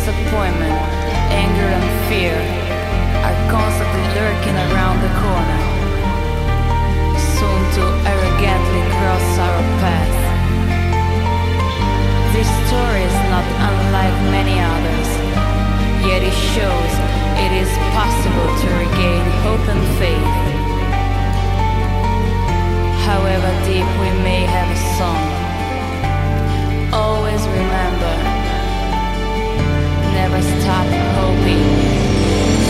disappointment, anger and fear are constantly lurking around the corner, soon to arrogantly cross our path. This story is not unlike many others, yet it shows